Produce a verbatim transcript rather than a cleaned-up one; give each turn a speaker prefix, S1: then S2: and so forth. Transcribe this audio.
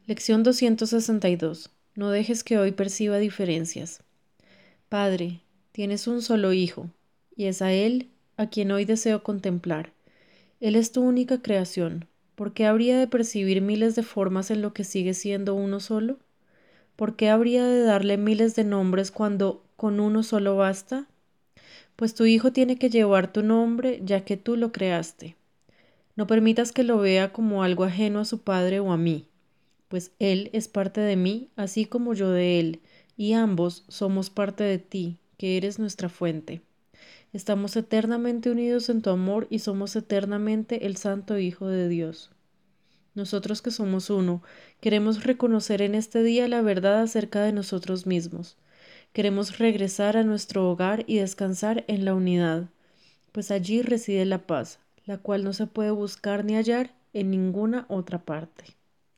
S1: Lección doscientos sesenta y dos. No dejes que hoy perciba diferencias. Padre, tienes un solo Hijo, y es a Él a quien hoy deseo contemplar. Él es tu única creación. ¿Por qué habría de percibir miles de formas en lo que sigue siendo uno solo? ¿Por qué habría de darle miles de nombres cuando con uno solo basta? Pues tu Hijo tiene que llevar tu nombre, ya que tú lo creaste. No permitas que lo vea como algo ajeno a su Padre o a mí, pues Él es parte de mí, así como yo de Él, y ambos somos parte de ti, que eres nuestra fuente. Estamos eternamente unidos en tu amor y somos eternamente el Santo Hijo de Dios. Nosotros que somos uno, queremos reconocer en este día la verdad acerca de nosotros mismos. Queremos regresar a nuestro hogar y descansar en la unidad, pues allí reside la paz, la cual no se puede buscar ni hallar en ninguna otra parte.